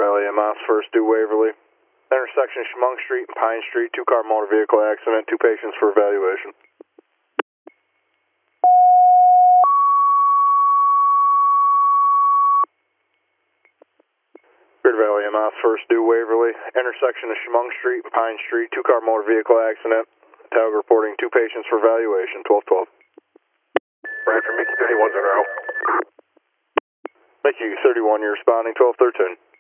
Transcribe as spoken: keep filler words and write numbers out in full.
Valley M S, first due Waverly. Intersection Schmunk Street and Pine Street, two-car motor vehicle accident, two patients for evaluation. Greater Valley M S, first due Waverly. Intersection of Schmunk Street and Pine Street, two-car motor vehicle accident. Tag reporting two patients for evaluation, twelve twelve. Roger, Mickey thirty-one, zero. Mickey thirty-one, you're responding, twelve thirteen.